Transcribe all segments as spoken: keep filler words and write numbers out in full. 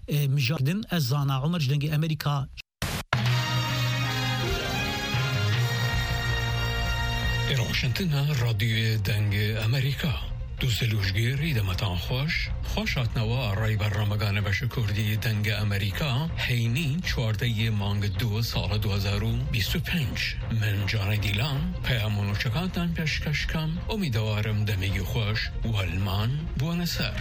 مجاردن از زانا عمر جدنگ امریکا. واشنگتن رادیو دنگ امریکا دوسلوشگیری دمتان خوش خوشات نوا رای برنامه‌گان بش کردی دنگ امریکا هینی چهارده مانگ دو سال دو هزار و بیست و پنج من جان دیلان پیامونو چکانتان پیشکش کم امیدوارم دمیگی خوش والمان بوانسر.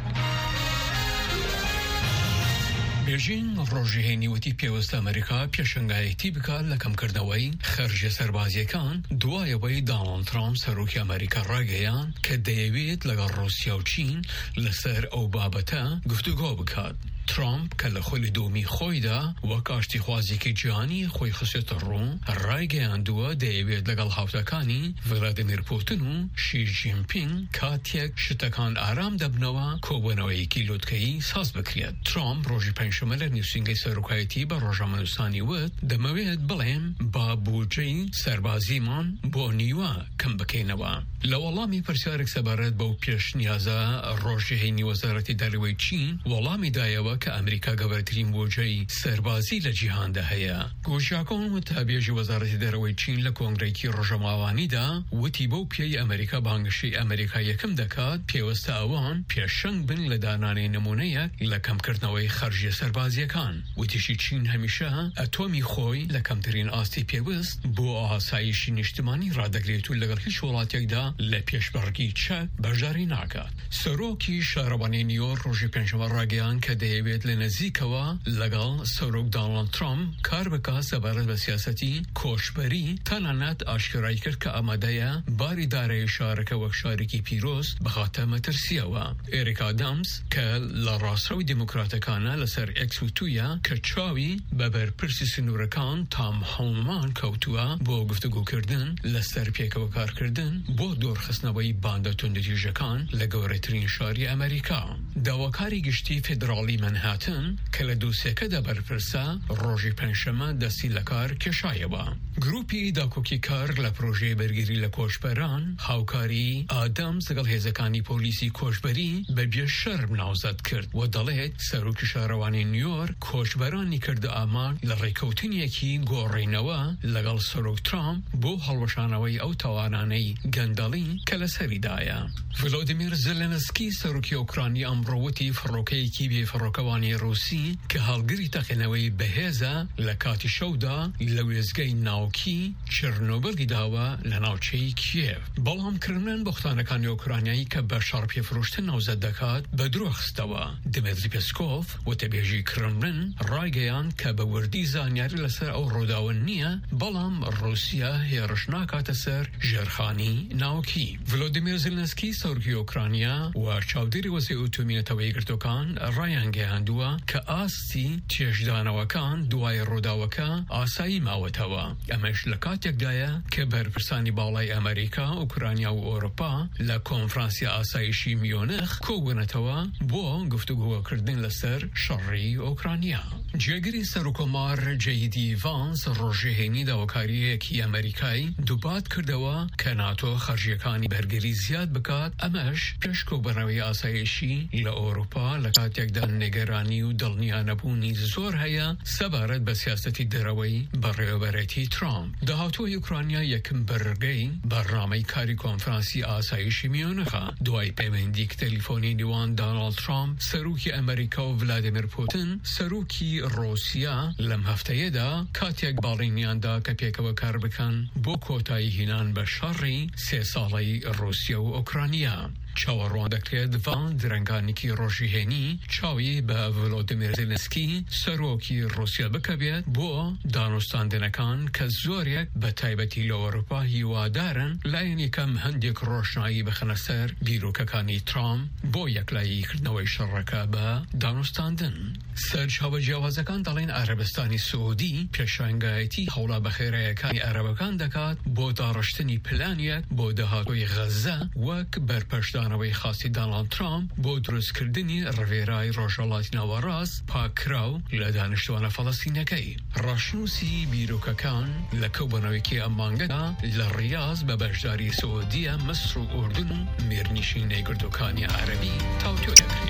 بیژین ڕۆژهێنی وتی پێوەستە ئەمریکا پێشنگایەتی بکات لە کەمکردنەوەی خەرجە سەربازیەکان دوایەوەی دۆناڵد ترامپ سەرۆکی ئەمریکا ڕاگەیاند کە دەیەوێت لەگەڵ ڕووسیا و چین لەسەر ئەو بابەتە گفتوگۆ بکات. ترامپ کە لە خۆلی دومی خۆیدا وەک ئاشتیخوازێکی جیهانی خۆی خستێتە ڕوو ڕایگەیاندووە دەیەوێت لەگەڵ هاوتەکانی ڤلادیمیر پوتین و شی جینپینگ کاتێک شتەکان ئارام دەبنەوە کۆبوونەوەیەکی لوتکەیی ساز بکرێت. ترامپ ڕۆژی پەنجشەمە لە نووسینگەی سەرۆکایەتی بە ڕۆژنامەنووسانی وت دەمەوێت بڵێم با بودجەی سەربازیمان بۆ نیوە کەم بکەینەوە. لە وەڵامی پرسیارێک سەبارەت بەو پێشنیازە ڕۆژهێنی وەزارەتی دەریەوەی چین وەڵامی دایەوە کە ئەمریکا گەورەترین بودجەی سەربازی لە جیهاندا هەیە. گۆژیاکۆن وتابێژی وەزارەتی دەرەوەی چین لە کۆنگرەیەکی ڕۆژەماوانیدا وتی بەو پێی ئەمریکا بانگشەی ئەمریکا یەکەم دەکات پێوەستە ئەوان پێشەنگ بن لە دانانەی نمونەیەک لە کەمکردنەوەی خەرجیە سەربازیەکان. وتیشی چین هەمیشە ئەتۆمی خۆی لە کەمترین ئاستی پێویست بۆ ئاسایشی نیشتمانی ڕادەگرێت و لەگەڵ هیچ وڵاتێکدا لە پێشبڕگی چەک بەشداری ناکات. سەرۆکی شارەوانی نیویۆرک ڕۆژی پێنجشەمە ڕاگەیاند کە دەیەوێت لە نزیکەوە لەگەڵ سەرۆک دۆناڵد ترامپ کار بکات سەبارەت بە سیاسەتی کۆچبەری تەنانەت ئاشکرای کرد کە ئامادەیە باری دارایی شارەکە وەک شارێکی پیرۆز بخاتە مەترسیەوە. ئێریک ئادامس کە لە ڕاستڕەوی دیموکراتەکانە لەسەر ئێکس وتوویە کە چاوی بە بەرپرسی سنوورەکان تام هەڵمان کەوتووە بۆ گفتوگۆکردن لەسەر پێکەوە کارکردن بۆ دۆرخستنەوەی باندە توندەتیژەکان لە گەورەترین شاری ئەمریکا. داواکاری گشتی فێدراڵی منهاتن کە لە دووسێکەدا بەرپرسە ڕۆژی پەنجشەمە دەستی لە کار کێشایەوە. گروپی داکۆکی کار لە پرۆژەی بەرگری لە کۆچبەران هاوکاری ئادامس لەگەڵ هێزەکانی پۆلیسی کۆچبەری بە بێشەرم ناوزەد کرد و دەڵێت سەرۆکی شارەوانی نیویۆرک کۆچبەرانی کردە ئامان لە ڕێکەوتنیەکی گۆڕینەوە لەگەڵ سەرۆک ترامپ بۆ هەڵوەشانەوەی ئەو تاوانانەی گەندەڵی کە لەسەریدایە. ڤلۆدیمیر زێلێنسکی سەرۆکی ئوکرانی ئەمڕۆوتی فڕۆکەیەکی بێفڕۆکەوانی ڕووسی کە هەڵگری تەقینەوەی بەهێزە لە کاتی شەودا لە وێزگەی ناوکی چرنۆبڵی داوە لە ناوچەی کیێڤ. بەڵام کردن بۆختانەکانی ئوکرانیایی کە بە شەڕ پێفرۆشتن ناوزەد دەکات بە درۆخستەوە. دمێتری پێسکۆڤ وتەبێژی کرملن ڕایگەیاند کە بە وردی زانیاری لەسەر ئەو ڕووداوە نییە بەڵام ڕووسیا هێرش ناکاتە سەر ژێرخانی ناوکی. ڤلۆدیمیر زێلێنسکی سەرۆکی ئوکرانیا و چاودێری وەزعی ئۆتۆمیەتەوەی گرتوەکان ڕایانگەیاندووە کە ئاستی چێژدانەوەکان دوای ڕووداوەکە ئاسایی ماوەتەوە. ئەمەش لە کاتێکدایە کە بەرپرسانی باڵای ئەمریکا، ئوکرانیا و ئۆروپا لە کۆنفرانسی ئاسایشی میۆنخ کۆبوونەتەوە بۆ گفتوگۆکردن لەسەر شەڕی ئوکرانیا. جێگری سەرۆکۆمار جەیدی ڤانس ڕۆژهێنی داواکاریەکی ئەمریکای دووبات کردەوە کە ناتۆ خەرجیەکانی بەرگری زیاد بکات. ئەمەش پێش کۆبوونەوەی ئاسایشی لە ئۆروپا لە کاتێکدا نێگەرانی و دڵنیانەبوونی زۆر هەیە سەبارەت بە سیاسەتی دەرەوەی بەڕێوەبەرەتی ترامپ. داهاتووی ئوکرانیا یەکم بەرگەی بەرنامەی کاری کۆنفرانسی ئاسایشی میۆنخە دوای پەیوەندیک تەلیفۆنی نێوان دۆناڵد ترامپ سەرۆکی ئەمریکا و ڤلادیمیر پوتین سەرۆکی ڕۆسیا لەم هەفتەیەدا کاتێک باڵینیاندا کە پێکەوە کار بکەن بۆ کۆتایی هێنان بە شەڕی سێ ساڵەی ڕووسیا و ئوکرانیا. چاوەڕوان دەکرێت ڤان درەنگانێکی ڕۆژهێنی چاوی بە ڤلۆدیمیر زێلێنسکی سەرۆکی ڕووسیا بکەبێت بۆ دانوستاندنەکان کە زۆرێک بە تایبەتی لە ئەوروپا هیوادارن لایەن یەکەم هەندێک ڕۆشنایی بخەنە سەر بیرۆکەکانی ترامپ بۆ یەکلاییکردنەوەی شەڕەکە بە دانوستاندن. سەرچاوە جیاوازەکان دەڵێن عەرەبستانی سعودی پێشانگایەتی هەوڵا بەخێراییەکانی عەرەبەکان دەکات بۆ داڕشتنی پلانیەک بۆ داهاتووی غەزە وەک بەرپەشدانەوەی خاصی دۆناڵد ترامپ بۆ دروستکردنی ڕێڤێرای ڕۆژهەڵاتی ناوەڕاست پاکراو لە دانیشتوانە فەڵەستینەکەی. ڕاشنووسی بیرۆکەکان لە کەوبوونەوەیەکی ئەم مانگەدا لە ڕیاض بە بەشداری سعودیە، مەسر و ئوردون و مێرنشینەی گردووەکانی عەرەبی تاوتوێ دەکرێت.